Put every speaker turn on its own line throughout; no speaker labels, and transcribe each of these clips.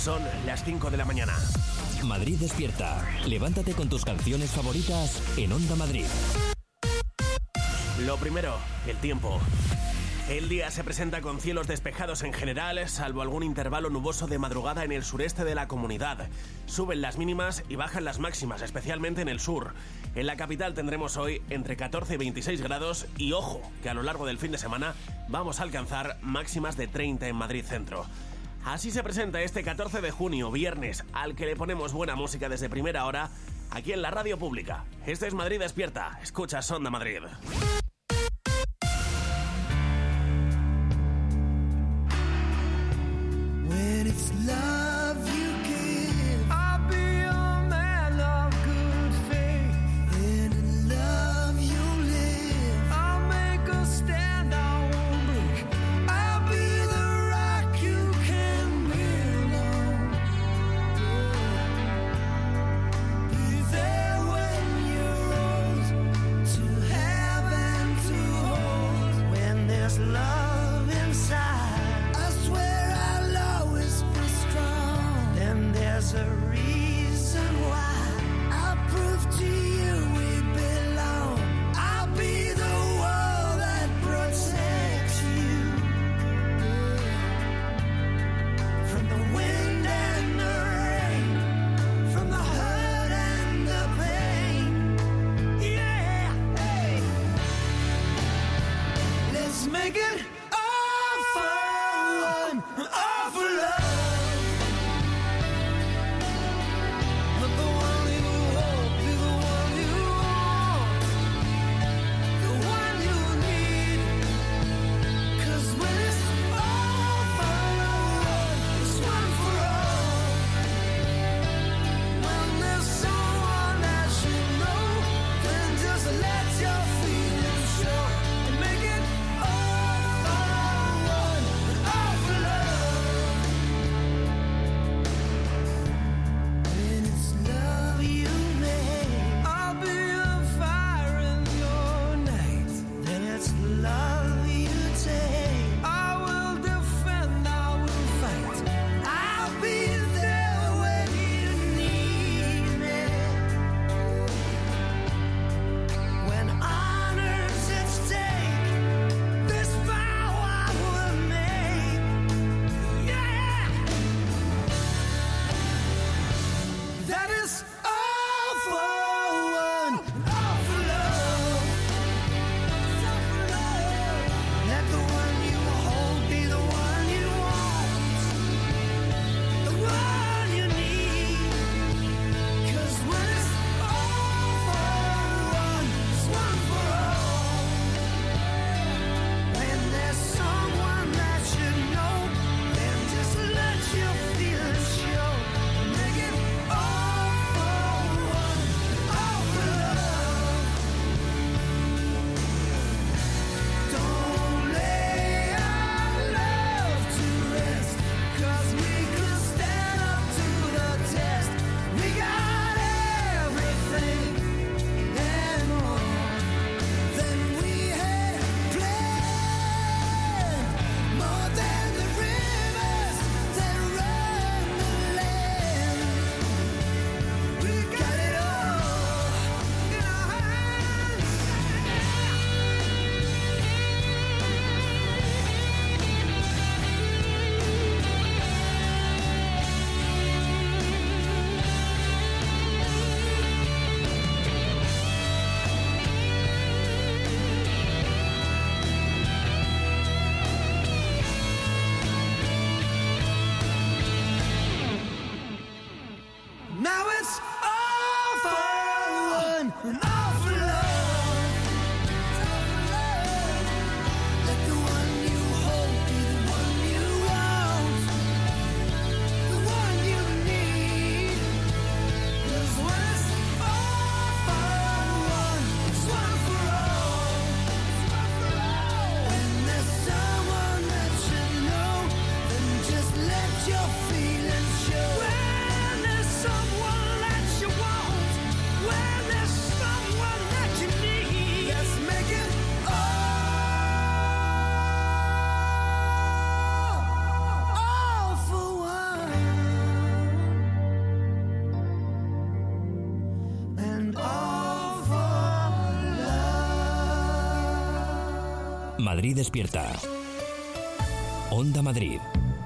Son las 5 de la mañana.
Madrid despierta. Levántate con tus canciones favoritas en Onda Madrid.
Lo primero, el tiempo. El día se presenta con cielos despejados en general, salvo algún intervalo nuboso de madrugada en el sureste de la comunidad. Suben las mínimas y bajan las máximas, especialmente en el sur. En la capital tendremos hoy entre 14 y 26 grados y ojo, que a lo largo del fin de semana vamos a alcanzar máximas de 30 en Madrid Centro. Así se presenta este 14 de junio, viernes, al que le ponemos buena música desde primera hora, aquí en la radio pública. Este es Madrid Despierta. Escuchas Onda Madrid.
When it's love you give, I'll be your man of good faith. And in love you live, I'll make a stand, I won't break. I'll be the rock you can build on. Be there when you're old, to have
Madrid despierta. Onda Madrid.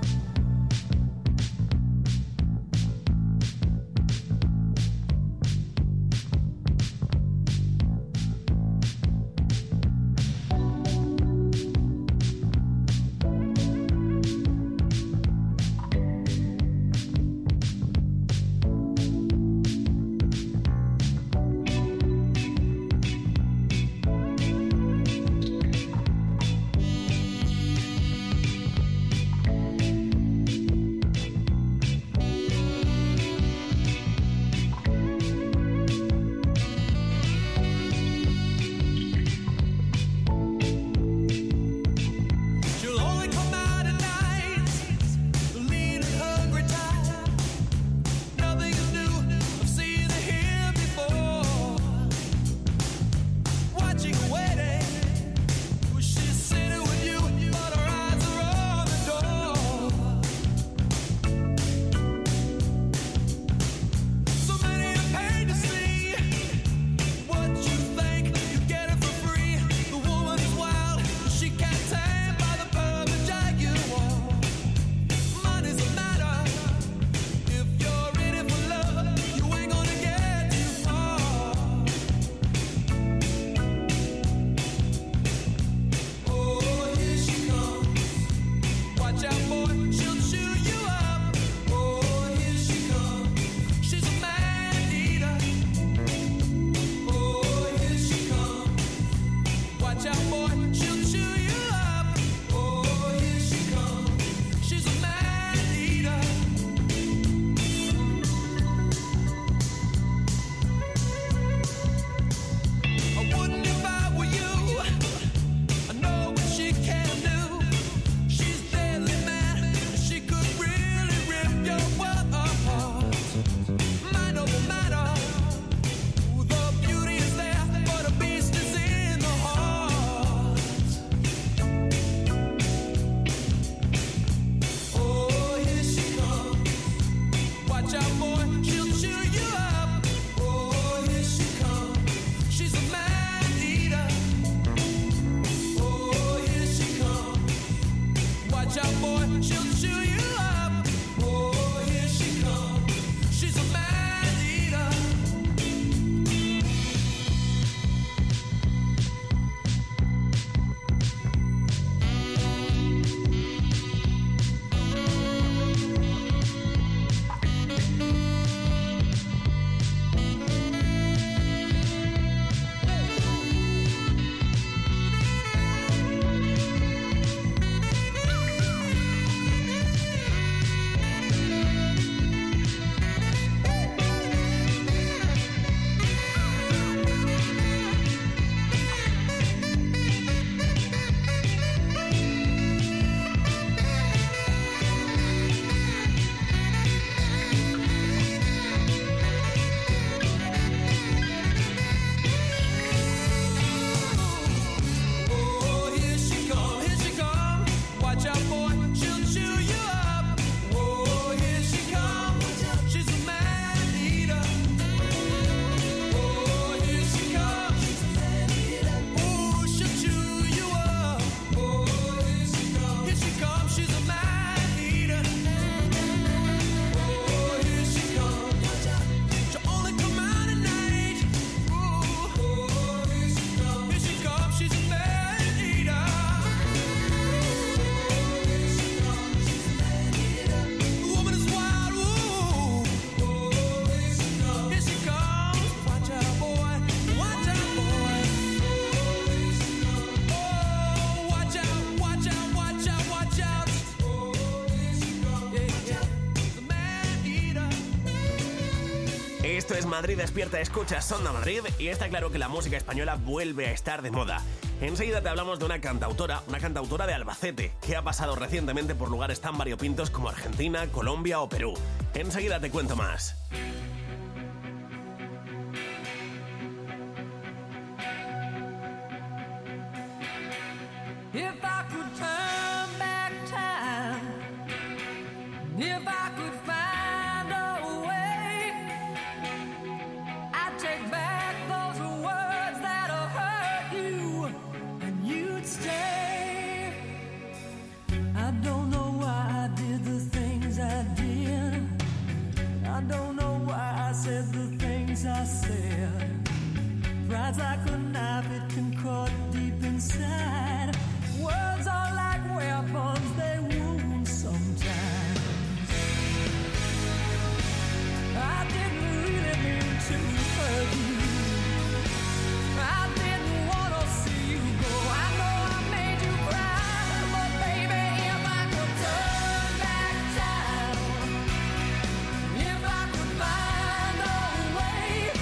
Esto es Madrid Despierta, escuchas Onda Madrid y está claro que la música española vuelve a estar de moda. Enseguida te hablamos de una cantautora de Albacete, que ha pasado recientemente por lugares tan variopintos como Argentina, Colombia o Perú. Enseguida te cuento más.
If I could turn back time, if I could find a way, I'd take back those words that hurt you, and you'd stay. Slides like a knife, it can cut deep inside. Words are like weapons, they wound sometimes. I didn't really mean to hurt you. I didn't want to see you go. I know I made you cry, but baby, if I could turn back time, if I could find a way,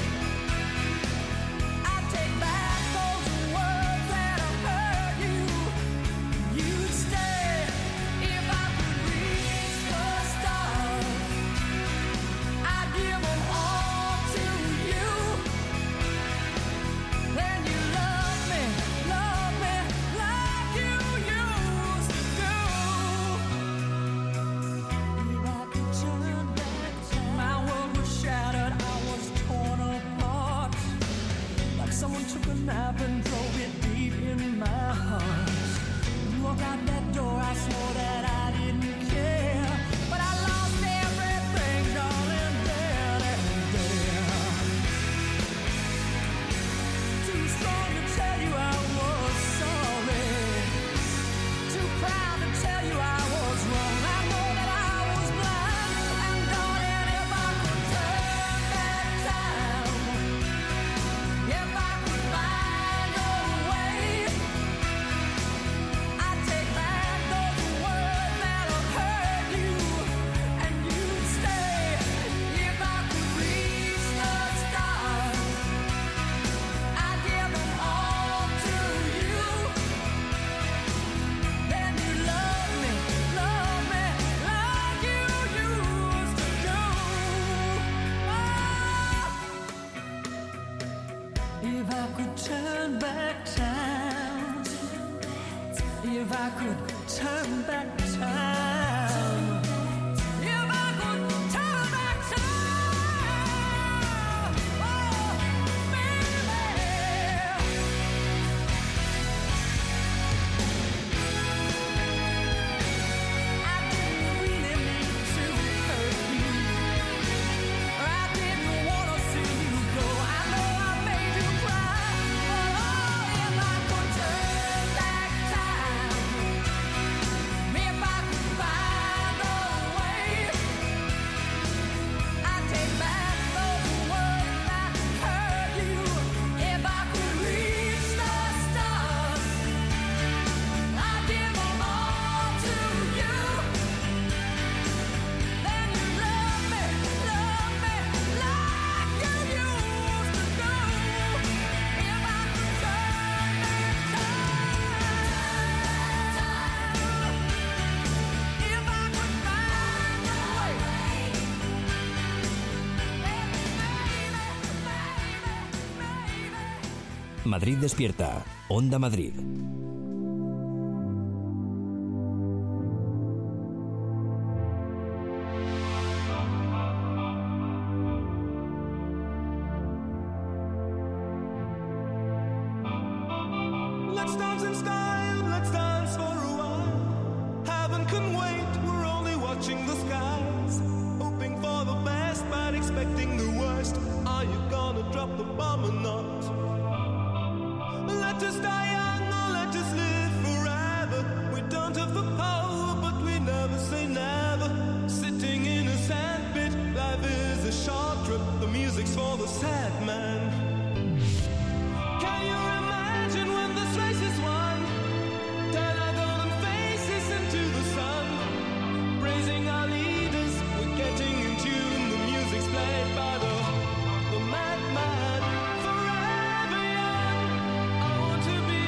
I'd take back those words that have hurt you. You'd stay if I could reach the stars. I'd give them all to you. Then you love me like you used to do. If I could turn back time, my world was shattered, I was torn apart. Like someone took a knife and drove it deep in my heart. You walked out that door, I swore that I didn't care. But I lost everything, darling, there and there. Too strong to tell you I was sorry. Too proud to tell you I was wrong. I know that I was blind. And darling, if I could turn back time, if I could find a way, I'd take back those words that have hurt you. And you'd stay if I could reach the stars. I'd give them all to you. Then you love me like you used to do. If I could turn back time, if I could turn back time, if I could turn back time, oh, baby. I didn't really mean to hurt you. I didn't want to see you go. I know I made you cry, but oh, if I could turn back time, if I could find a way, I'd take back those words that hurt you. If I could reach the stars, I'd give them all to you. Then you love me like you used to do. If I could turn back time, if I could find a way, baby.
Madrid Despierta. Onda Madrid.
Let's dance in style, let's dance for a while. Heaven can wait, we're only watching the skies. Hoping for the best, but expecting the worst. Are you gonna drop the bomb or not? Let us die young or let us live forever. We don't have the power, but we never say never. Sitting in a sandpit, life is a short trip. The music's for the sad man. Can you imagine when this race is won? Turn our golden faces into the sun. Praising our leaders, we're getting in tune. The music's played by the madman. Forever young, I want to be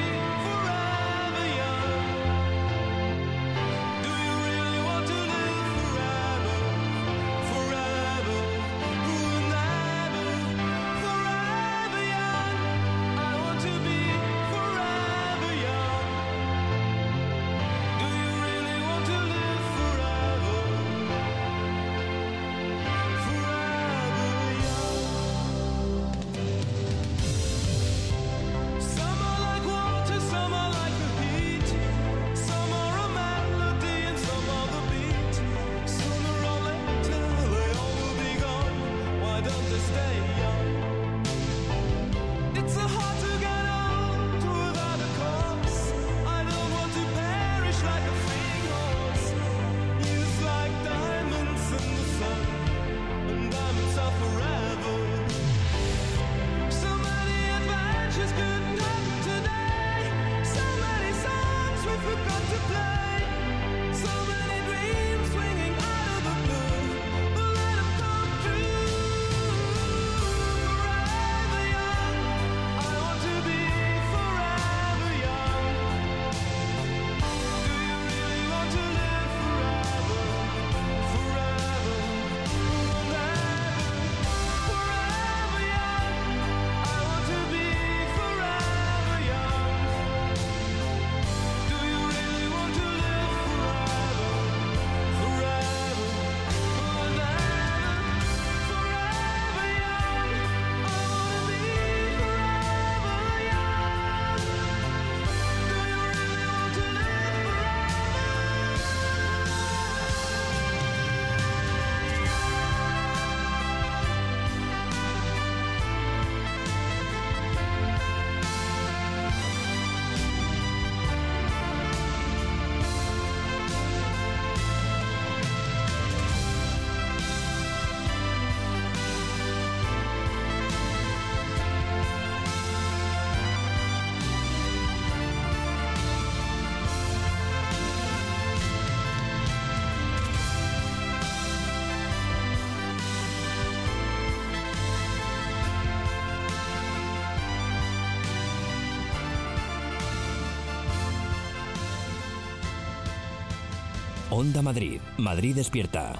Onda Madrid. Madrid despierta.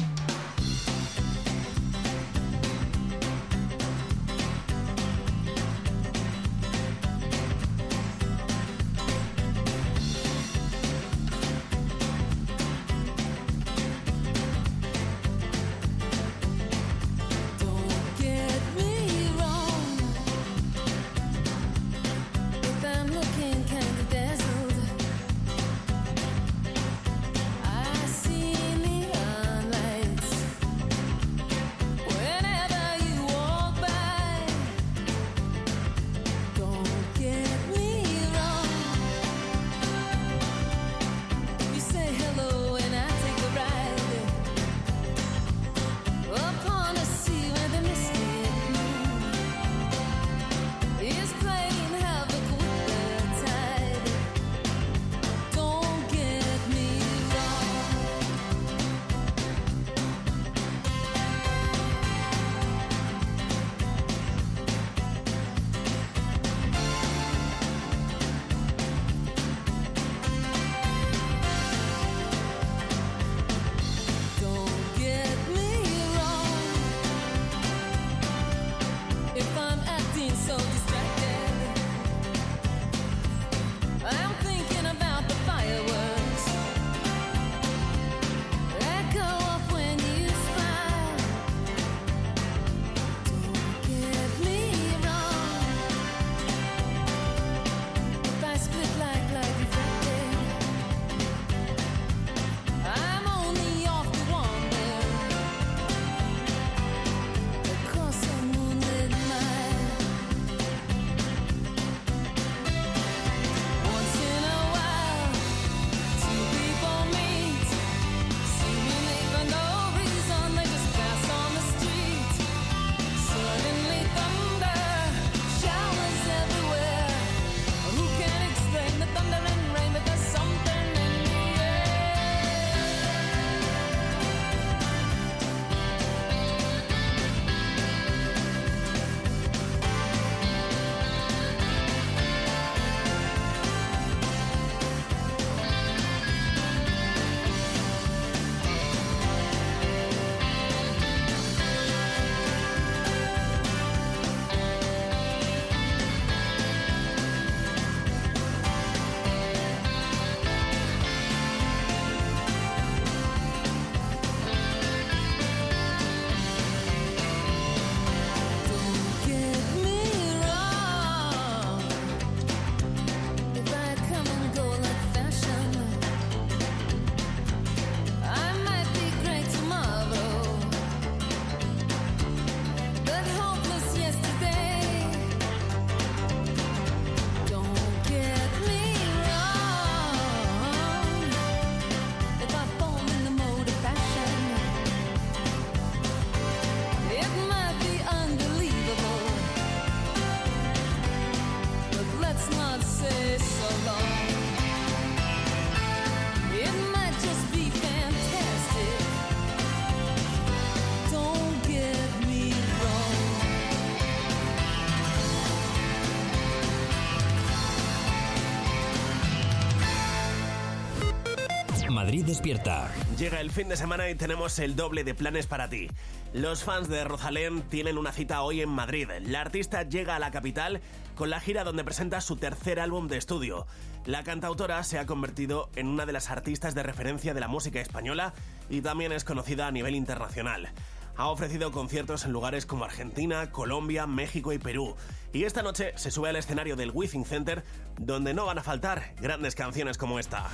Madrid despierta.
Llega el fin de semana y tenemos el doble de planes para ti. Los fans de Rosalén tienen una cita hoy en Madrid. La artista llega a la capital con la gira donde presenta su tercer álbum de estudio. La cantautora se ha convertido en una de las artistas de referencia de la música española y también es conocida a nivel internacional. Ha ofrecido conciertos en lugares como Argentina, Colombia, México y Perú. Y esta noche se sube al escenario del Withing Center, donde no van a faltar grandes canciones como esta.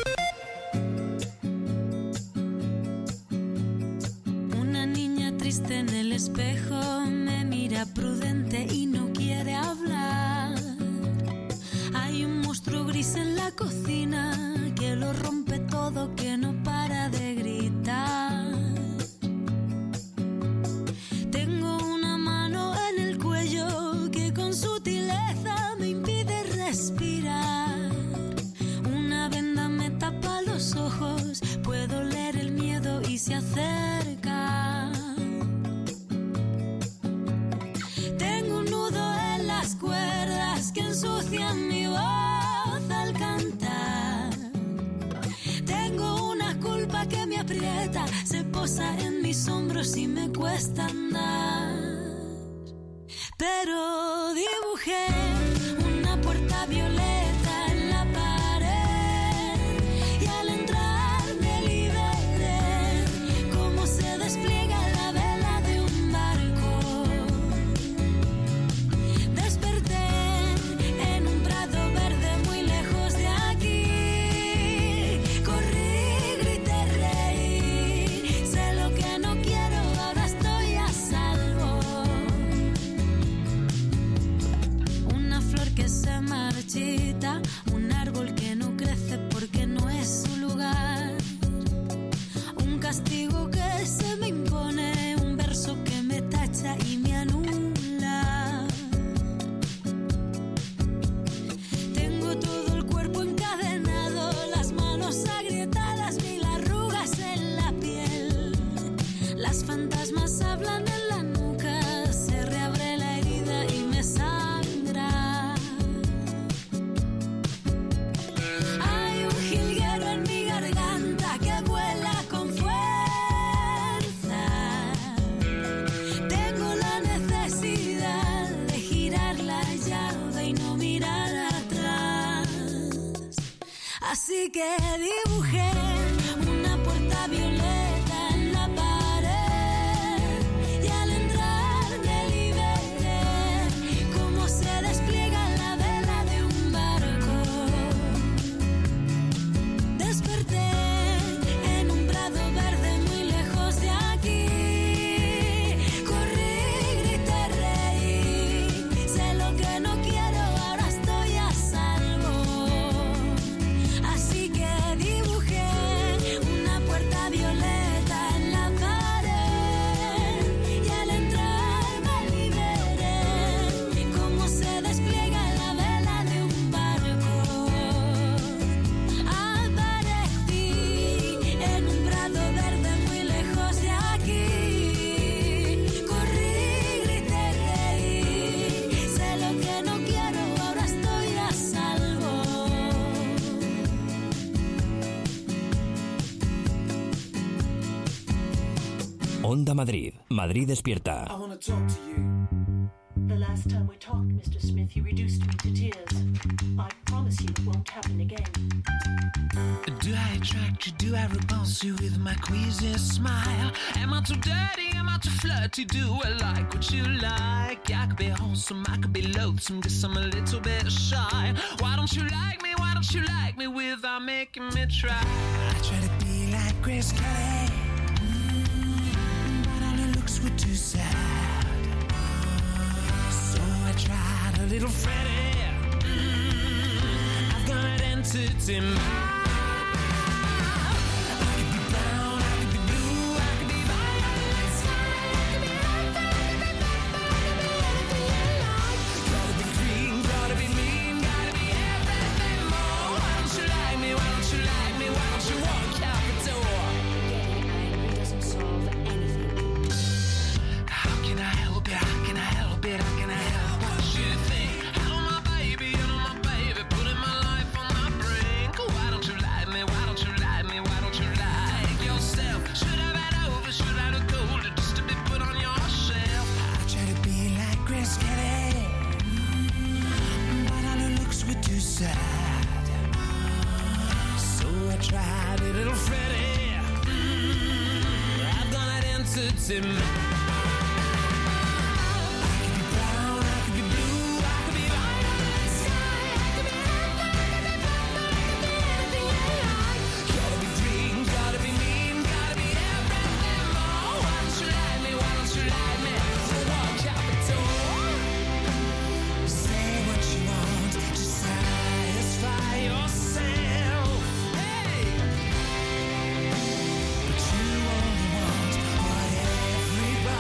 Una niña triste en el espejo me mira prudente y no quiere hablar. Hay un monstruo gris en la cocina que lo rompe todo, que no para de gritar. Tengo una mano en el cuello que con sutileza me impide respirar. Una venda me tapa los ojos, puedo leer el miedo y se acerca. Tengo un nudo en las cuerdas que ensucian mi voz al cantar. Tengo una culpa si me cuesta andar. Pero dibujé una puerta violeta en la pared y al entrar me liberé cómo se despliega la vela de un barco. Desperté en un prado verde muy lejos de aquí. Corrí, grité, reí. Sé lo que no quiero, ahora estoy a salvo. Una flor que se marchita, un árbol que no crece porque no es su lugar. Un castigo que se me impone, un verso que me tacha y me anula. Tengo todo el cuerpo encadenado, las manos agrietadas, mil arrugas en la piel. Las fantasmas hablan en la nuca, se reabre la herida y me sangra. Hay un jilguero en mi garganta que vuela con fuerza. Tengo la necesidad de girar la llave y no mirar atrás. Así que dibujé una puerta violeta en la pared y al entrar me liberé cómo se despliega la vela de un barco. Desperté en un prado verde muy lejos de aquí. Corrí, grité, reí. Sé lo que no quiero, ahora estoy a salvo. Así que dibujé una puerta violeta en la pared y al entrar me liberé cómo se despliega la vela de un barco. Aparecí en un prado verde muy lejos de aquí. Corrí, grité, reí. Sé lo que no quiero, ahora estoy a salvo.
Onda Madrid. Madrid despierta.
I want to talk to you.
The last time we talked, Mr. Smith, you reduced me to tears. I promise you it won't happen again.
Do I attract you? Do I repulse you with my queasy smile? Am I too dirty? Am I too flirty? Do I like what you like? I could be wholesome, I could be loathsome, guess I'm a little bit shy. Why don't you like me? Why don't you like me without making me try? I try to be like Grace Kelly, but all her looks were too sad. So I tried a little Freddie. I've got an entity mind. Tried a little Freddie. I've got an entity mind. I could be brown, I could be blue, I could be light under the sky. I could be red, I could be purple, I could be anything you like. Gotta be green, gotta be mean, gotta be everything more. Why don't you like me? Why don't you like me? So walk out the door. Say what you want to satisfy yourself. But you only want what everybody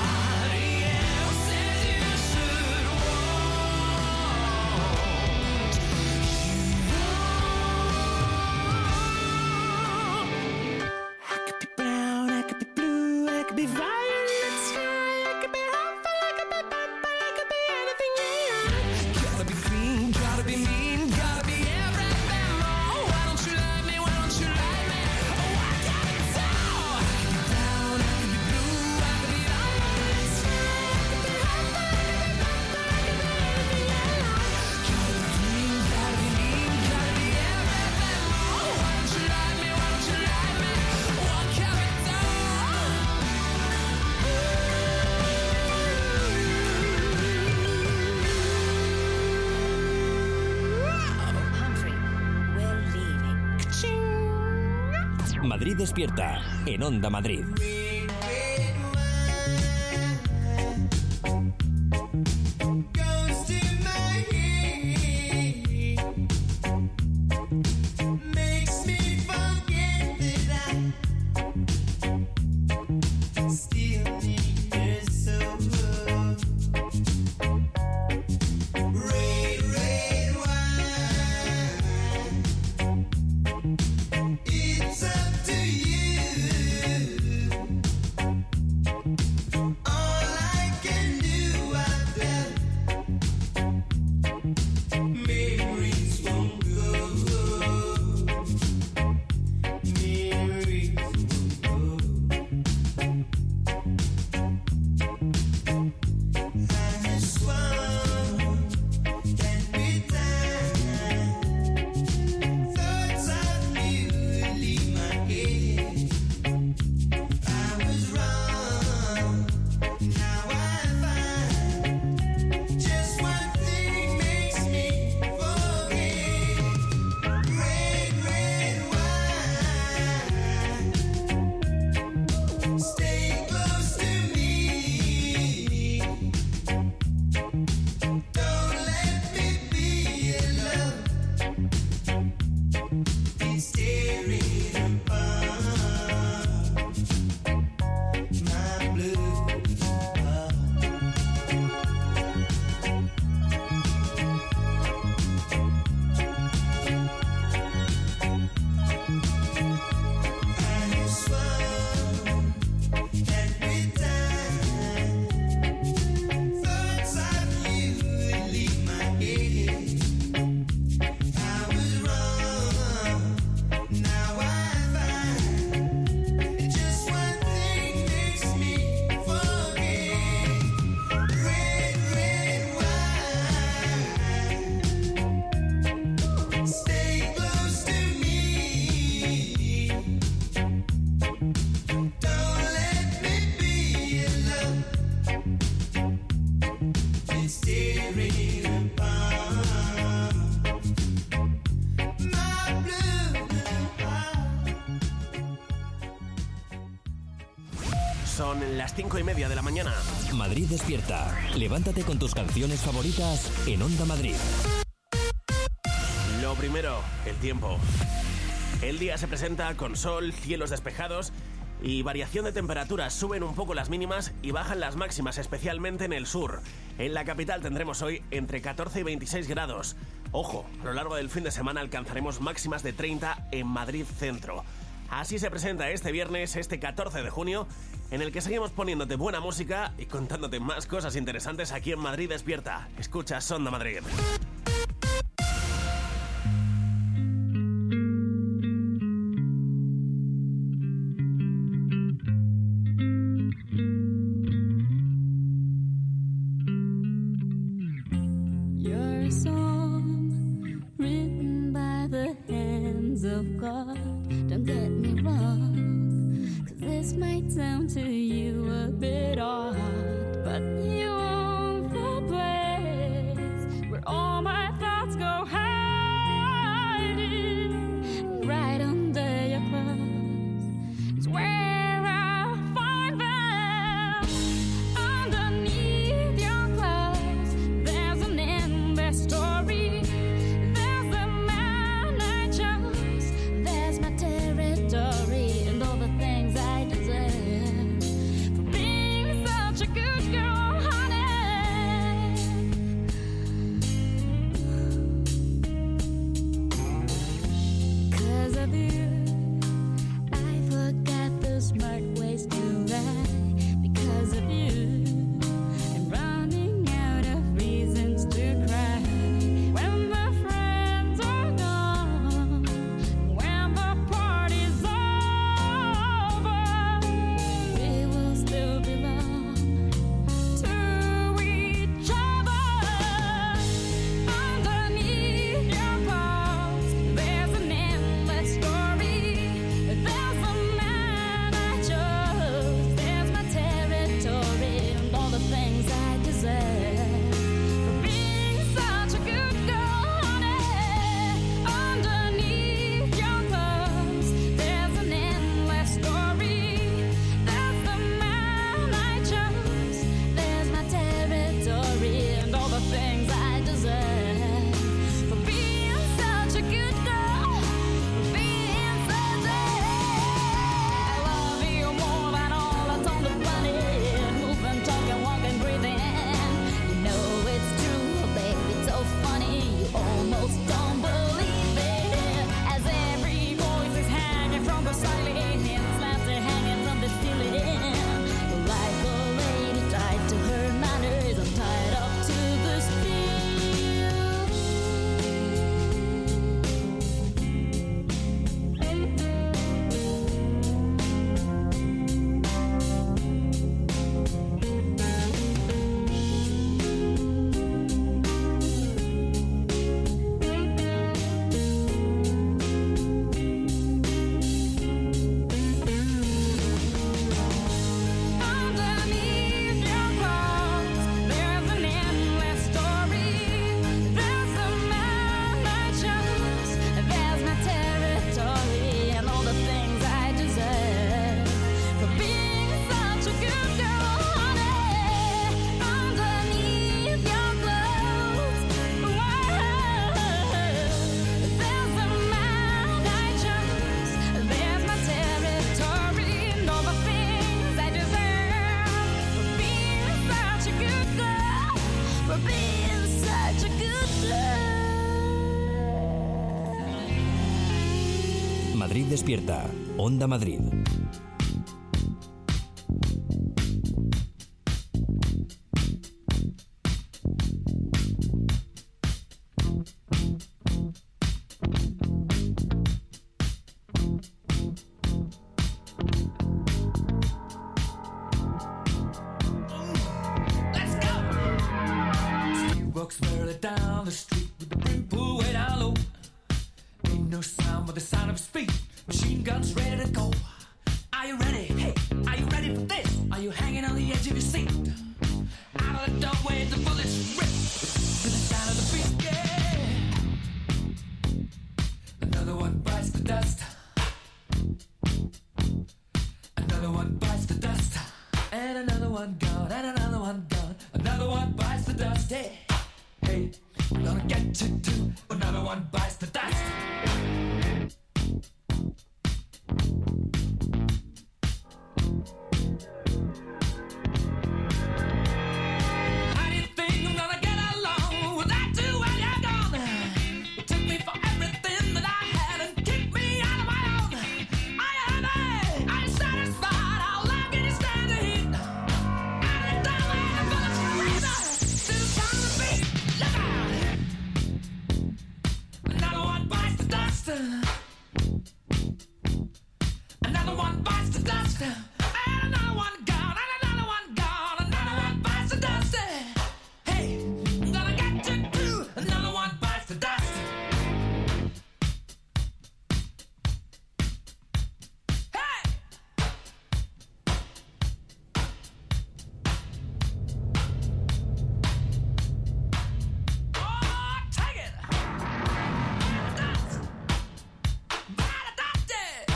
Madrid Despierta, en Onda Madrid.
Son las 5:30 de la mañana.
Madrid Despierta. Levántate con tus canciones favoritas en Onda Madrid.
Lo primero, el tiempo. El día se presenta con sol, cielos despejados y variación de temperaturas. Suben un poco las mínimas y bajan las máximas, especialmente en el sur. En la capital tendremos hoy entre 14 y 26 grados. Ojo, a lo largo del fin de semana alcanzaremos máximas de 30 en Madrid Centro. Así se presenta este viernes, este 14 de junio, en el que seguimos poniéndote buena música y contándote más cosas interesantes aquí en Madrid Despierta. Escuchas Onda Madrid.
Your song, written by the hands of God. Don't get me wrong, 'cause this might sound to you a bit odd, but you own the place where all my thoughts go hiding. Right under your clothes is where I find them. Underneath your clothes, there's an endless story. There's the man I chose. There's my territory and all the things I deserve.
Madrid Despierta, Onda Madrid.
Walks merrily down the street with the brim pulled way down low. Ain't no sound but the sound of his feet. Machine guns ready to go. Are you ready? Hey, are you ready for this? Are you hanging on the edge of your seat? Out of the doorway, the bullets rip to the sound of the beat. Yeah. Another one bites the dust. Another one bites the dust. And another one gone. And another one gone. Another one bites the dust. Hey. Hey, we're gonna get you too. Another one bites the dust. How do you think I'm gonna get along without you when you're gone? You took me for everything that I had and kicked me out of my own. Are you happy? Are you satisfied? How long can you stand the heat? Out of the doorway, the bullets razor to the sound of the beat. Look out! Another one bites the dust. Another one bites the dust. And another one gone. And another one gone. Another one bites the dust. Hey, I'm gonna get you too. Another one bites the dust. Hey! Oh, take it! Dust! Bite the dust!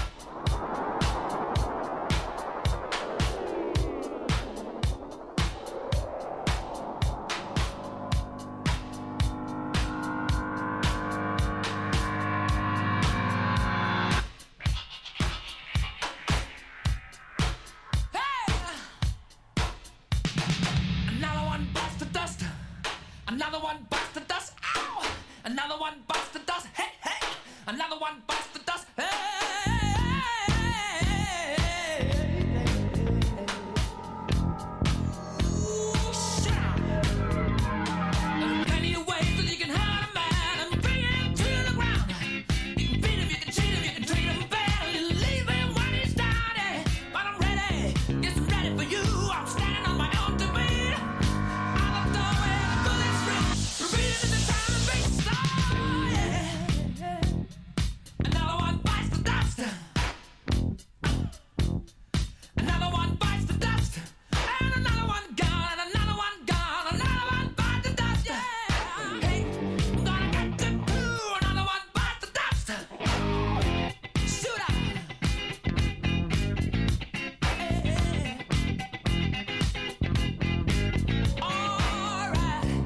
Hey! Another one bites the dust. Another one bites the dust. Ow! Another one bites the dust. Hey, hey! Another one bites the dust. Hey! Ooh, shut up. There are plenty of ways that you can hurt a man and bring him to the ground. You can beat him, you can cheat him, you can treat him bad, you leave him when he's down. But I'm ready, yes, I'm ready for you. I'm standing on my own two feet. Out of the doorway, the bullets rip, repeating the sound of beats. Oh, yeah. Another one bites the dust. Another one bites the dust. And another one gone. And another one gone. Another one bites the dust. Yeah. Hey, I'm gonna get you too. Another one bites the dust. Shoot out. All right.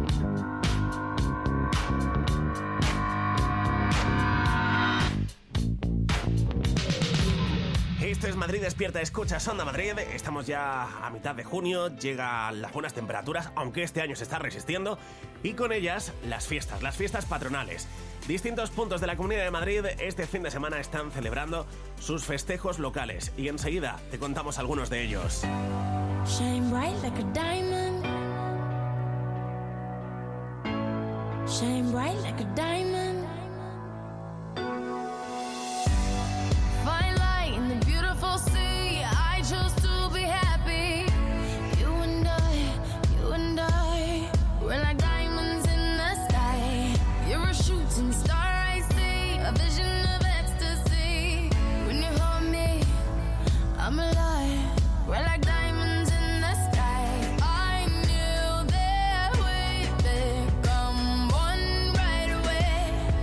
Esto es Madrid Despierta, escuchas Onda Madrid. Estamos ya a mitad de junio, llegan las buenas temperaturas, aunque este año se está resistiendo, y con ellas las fiestas patronales. Distintos puntos de la Comunidad de Madrid este fin de semana están celebrando sus festejos locales y enseguida te contamos algunos de ellos.
Shine bright like a diamond. Shine bright like a diamond. Fine light in the beautiful sea. I chose to be happy. You and I, we're like diamonds in the sky. You're a shooting star I see, a vision of ecstasy. When you hold me, I'm alive. We're like diamonds in the sky. I knew that we'd become one right away.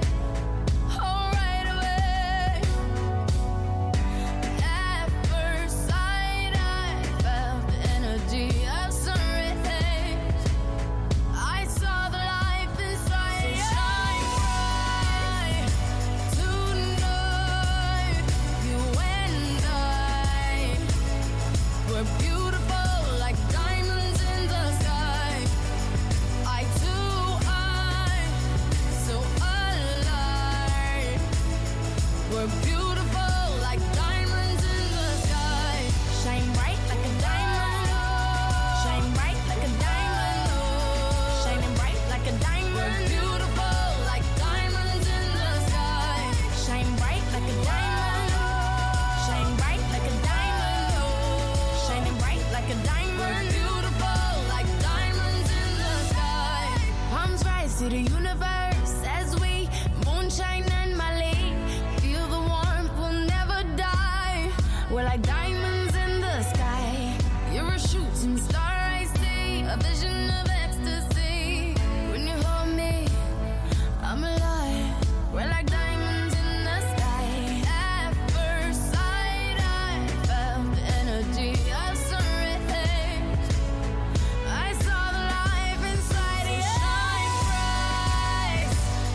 the universe as we moonshine and Malay. Feel the warmth, we'll never die. We're like diamonds in the sky. You're a shooting star, I see. A vision of ecstasy. When you hold me, I'm alive. We're like diamonds in the sky. At first sight, I felt the energy of sunrise. I saw the life inside you. Shine bright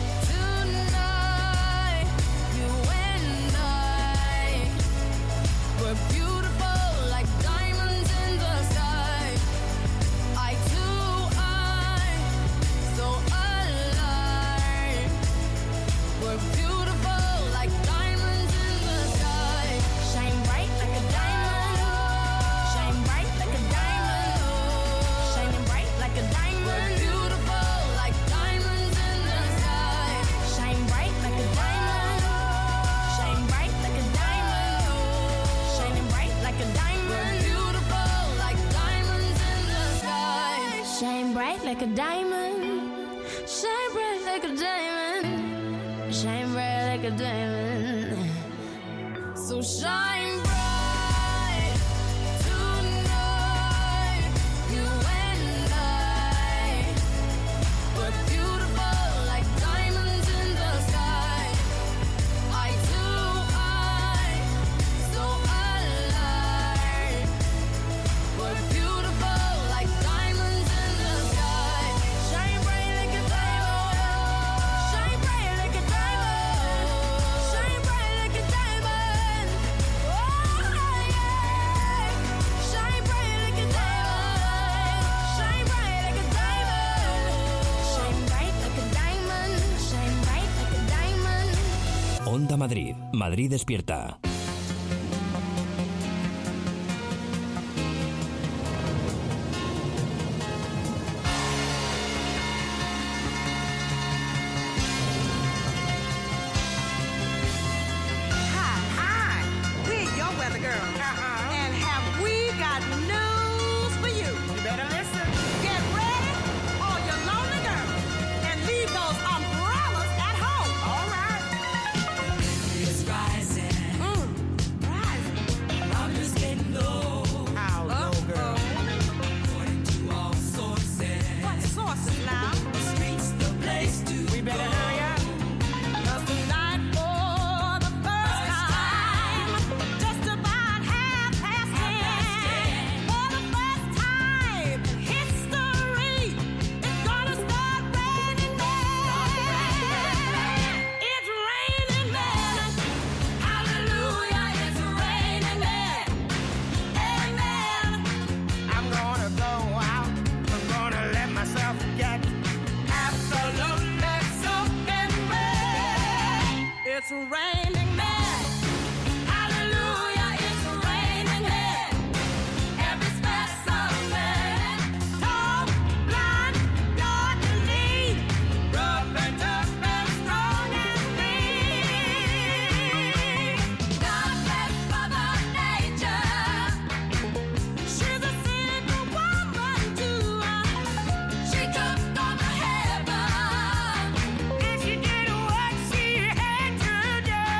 tonight. You and I were beautiful like diamonds in the sky. I too, so alive. We're beautiful like diamonds in the sky. Shine bright like a diamond. Shine bright like a diamond. Shining bright like a diamond. We're beautiful like diamonds in the sky. Shine bright like a diamond. Shine bright like a diamond. Shining bright like a diamond. We're beautiful like diamonds in the sky. Shine bright like a diamond. Shine bright like a diamond. Shine bright like a diamond. So shine bright tonight. You and I were beautiful like diamonds in the sky. I too, so alive. We're beautiful like diamonds in the sky. Shine bright like a diamond. Shine bright like a diamond. Shine bright like a diamond. Oh yeah. Shine bright like a diamond. Shine bright like a diamond. Shine bright like a diamond. Shine bright like a diamond.
Onda Madrid. Madrid despierta.
Hi, we're your weather girls. And have we got news for you? You better listen. Get ready, all you lonely girls, and leave those umbrellas at home. All right.
It's rising.
Rising.
I'm just getting low.
How low, girl?
According to all sources.
What sources now?
The streets the place to
We better hurry up. 'Cause tonight, for the first time, just about 10:30, for the first time in history, it's gonna start raining men. It's raining men. Hallelujah, it's raining men. Amen. I'm gonna go out. I'm gonna let myself get absolutely soaking wet. It's raining men. Hallelujah, it's raining men. Every specimen, tall, blind, God to lead, rough and tough and strong and mean. God bless Mother Nature. She's a single woman too. She took on the heaven, and she did what she had to do.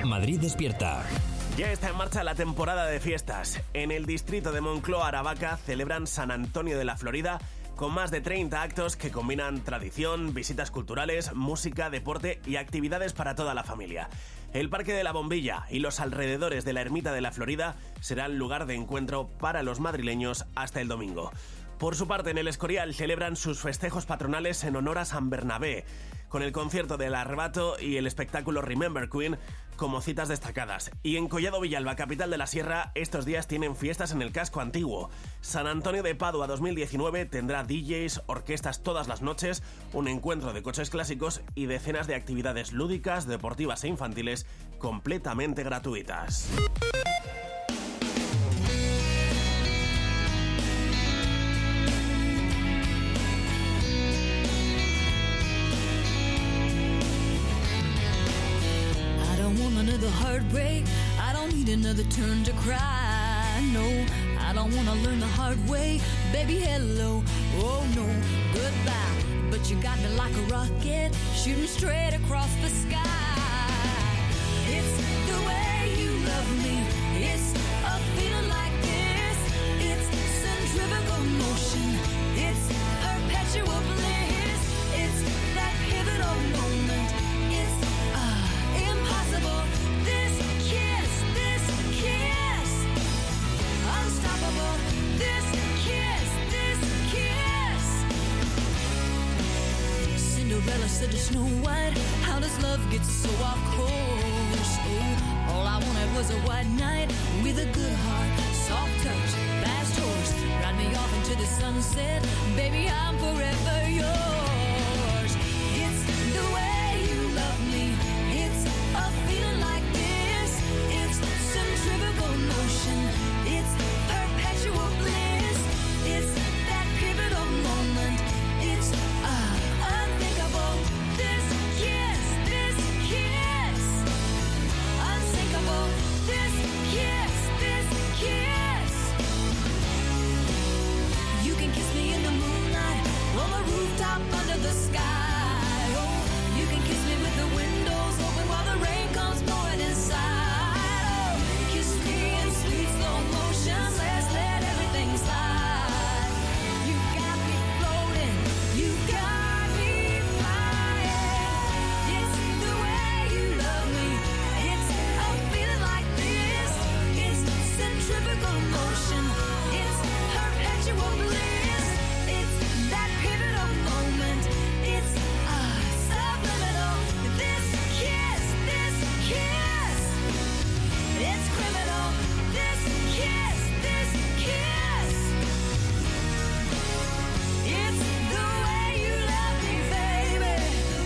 Madrid despierta.
Ya está en marcha la temporada de fiestas. En el distrito de Moncloa, Aravaca, celebran San Antonio de la Florida con más de 30 actos que combinan tradición, visitas culturales, música, deporte y actividades para toda la familia. El Parque de la Bombilla y los alrededores de la Ermita de la Florida serán lugar de encuentro para los madrileños hasta el domingo. Por su parte, en el Escorial celebran sus festejos patronales en honor a San Bernabé, con el concierto del Arrebato y el espectáculo Remember Queen como citas destacadas. Y en Collado Villalba, capital de la Sierra, estos días tienen fiestas en el casco antiguo. San Antonio de Padua 2019 tendrá DJs, orquestas todas las noches, un encuentro de coches clásicos y decenas de actividades lúdicas, deportivas e infantiles completamente gratuitas.
Another heartbreak, I don't need another turn to cry. No, I don't wanna learn the hard way. Baby, hello, oh no, goodbye. But you got me like a rocket, shooting straight across the sky. It's the way you love me, it's a feeling like this. It's centrifugal motion, it's perpetual bliss. It's that pivotal moment, it's impossible. This kiss, unstoppable. This kiss. Cinderella said to Snow White, how does love get so off course? Oh, all I wanted was a white knight with a good heart, soft touch, fast horse. Ride me off into the sunset, baby, I'm forever yours. It's the way you love me, it's a feeling like this. It's centrifugal motion, it's perpetual bliss. It's that pivotal moment, it's unthinkable. This kiss, unsinkable. This kiss. You can kiss me in the moonlight, on the rooftop under the sky. Oh, you can kiss me with the windows open while the rain comes pouring inside. Oh, kiss me in sweet slow motion, let's let everything slide. You got me floating, you got me flying. It's the way you love me, it's a feeling like this. It's centrifugal motion, it's perpetual bliss. It's that pivotal moment, it's subliminal. This kiss, it's criminal. This kiss. It's the way you love me, baby.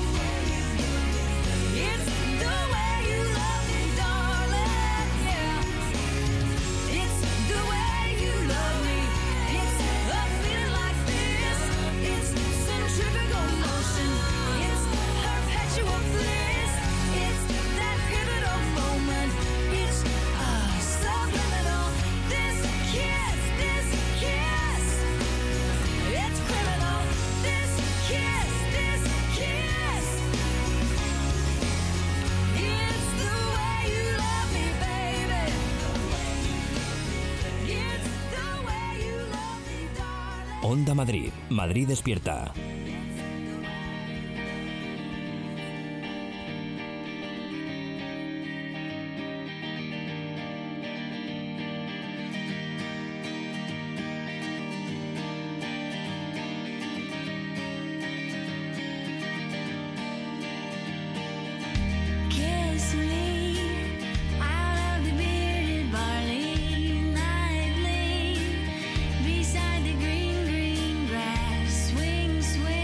It's the way you love me, darling, yeah. It's the way you love me, it's a feeling like this. It's centrifugal motion, it's perpetual bliss. It's that pivotal moment, it's subliminal. This kiss. It's criminal. This kiss. It's the way you love me, baby. It's the way you love me, darling.
Onda Madrid. Madrid despierta.
Kiss me out of the bearded barley nightly, beside the green grass. Swing, swing.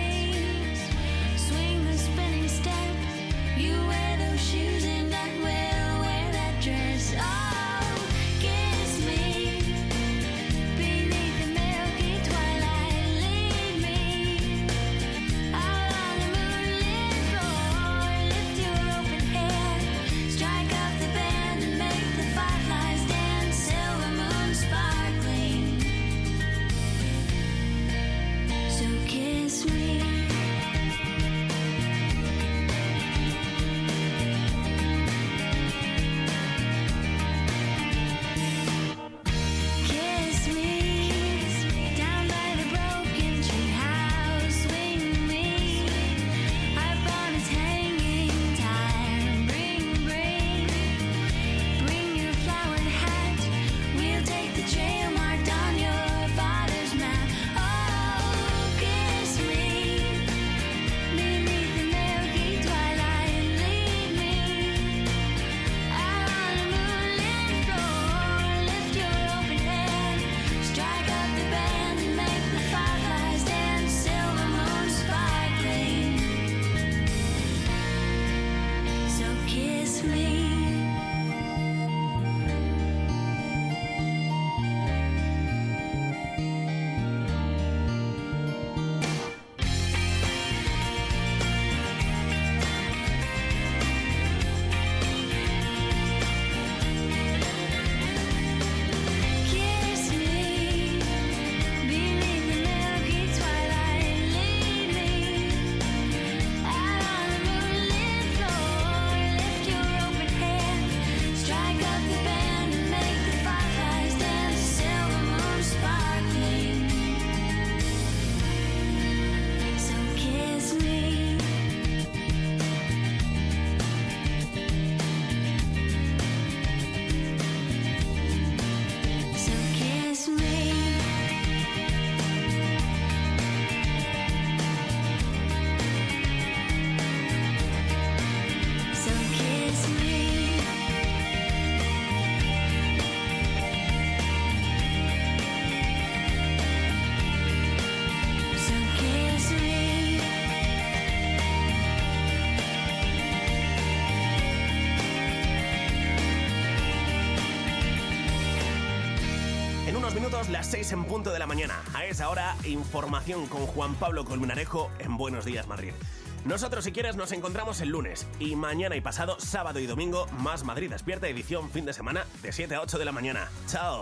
minutos, las 6 en punto de la mañana. A esa hora, información con Juan Pablo Colmenarejo en Buenos Días Madrid. Nosotros, si quieres, nos encontramos el lunes y mañana y pasado, sábado y domingo, más Madrid Despierta, edición fin de semana de 7 a 8 de la mañana. ¡Chao!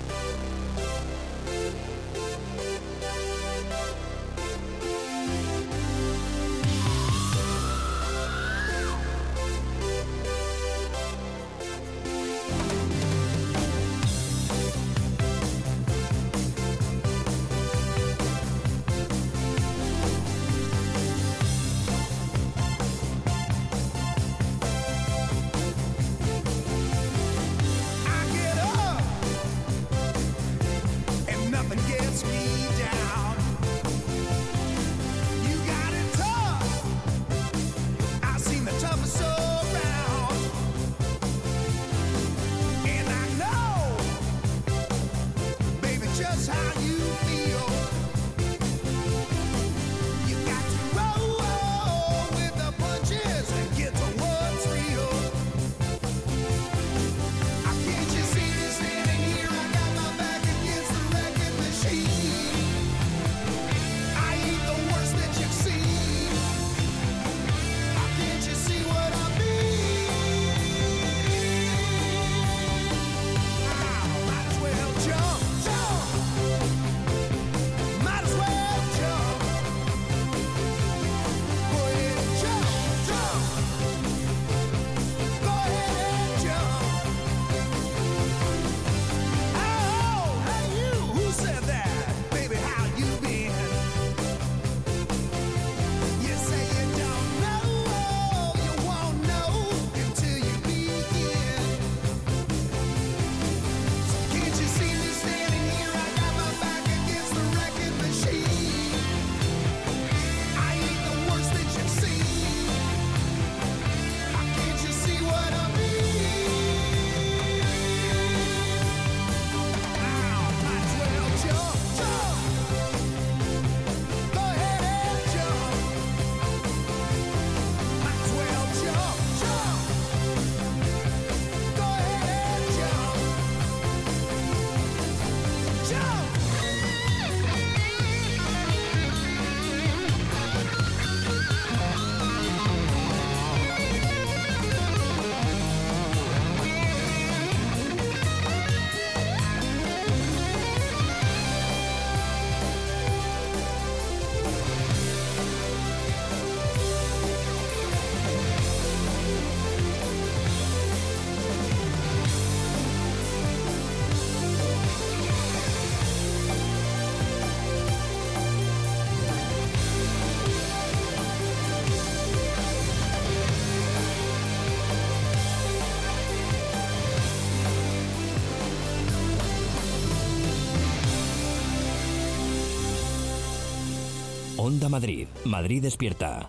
Onda Madrid. Madrid Despierta.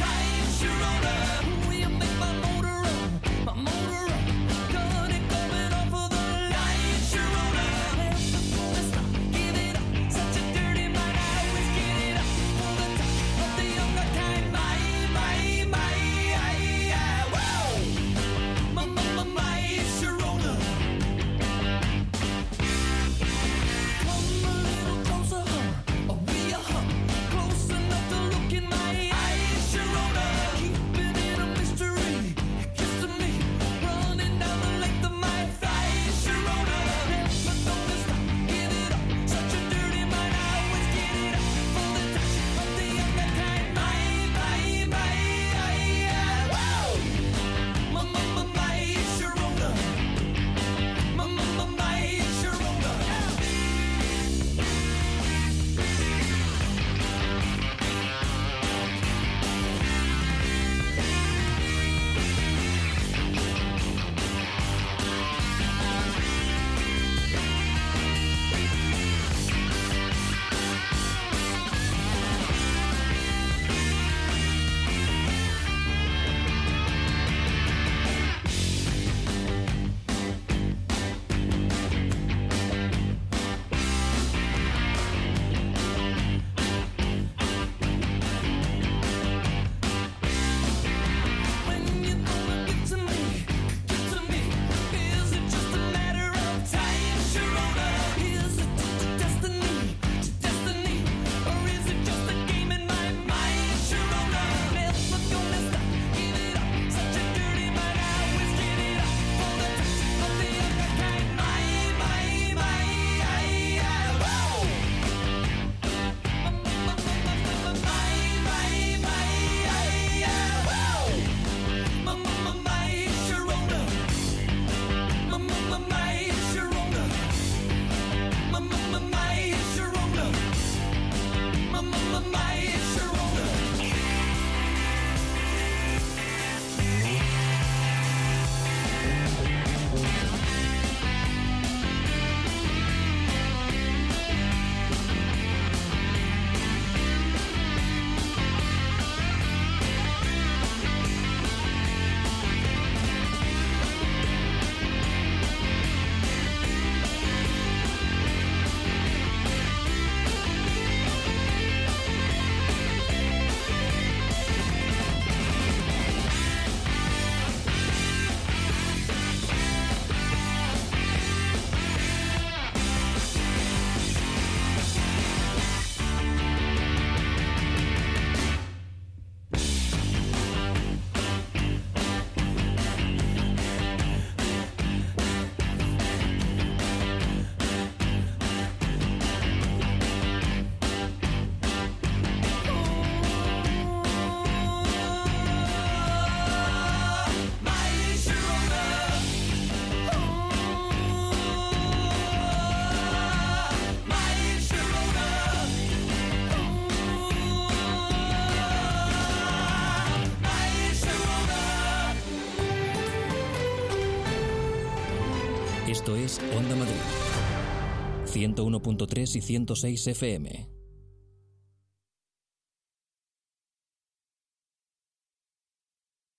Coming
Esto es Onda Madrid. 101.3 y 106 FM.